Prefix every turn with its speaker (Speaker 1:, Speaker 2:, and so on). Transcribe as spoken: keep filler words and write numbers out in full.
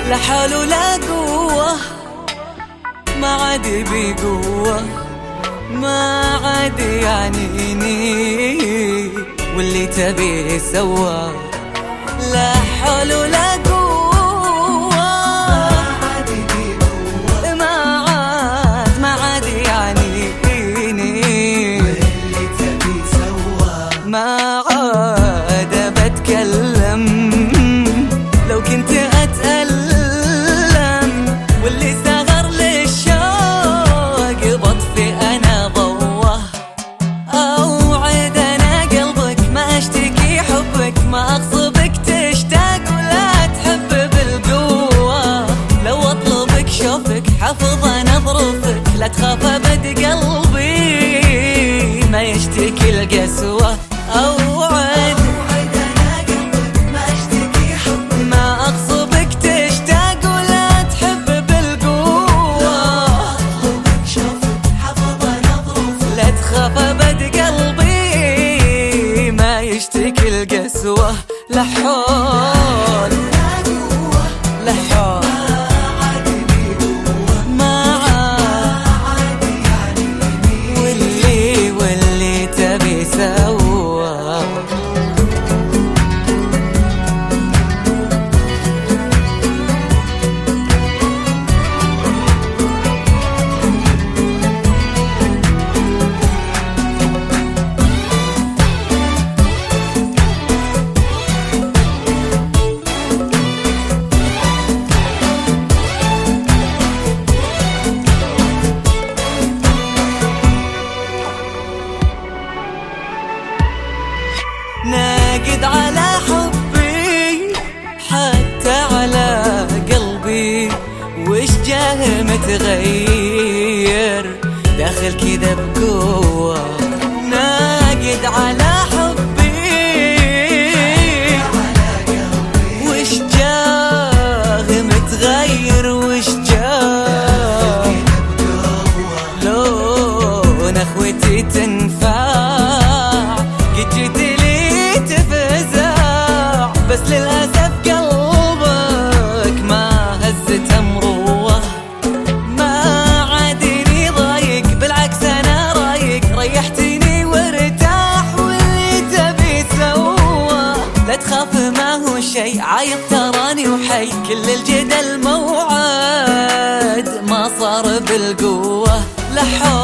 Speaker 1: لا حول ولا قوة، ما عاد بقوة، ما عاد يعنيني واللي تبيه سوا. لا حول ولا قوة، ما عاد ما عاد يعنيني واللي تبيه سوا. ما عاد بتكلم لو كنت أتألم، واللي سغر للشوق بطفي أنا ضوه. أوعد أنا قلبك ما أشتكي حبك، ما أغصبك تشتاق ولا تحب بالقوة. لو أطلبك شوفك حفظ أنا ظروفك، لا تخاف أبد قلبي ما يشتكي القسوة. أوعد يشتكي القسوة. لا حول لا حول ما عاد واللي واللي تبي سوا. ناقد على حبي حتى على قلبي، وش جاه متغير داخل كذا بقوة. ناقد على حبي وش جاه متغير، وش جاه لو نخوتي تنفع قد جيت بس للأسف قلبك ما هزت مروة. ما عادني ضايق بالعكس أنا رايق، ريحتني وارتاح واللي تبي سوا. لا تخاف ما هو شي عايض تراني وحي، كل الجدل موعد ما صار بالقوة. لا حول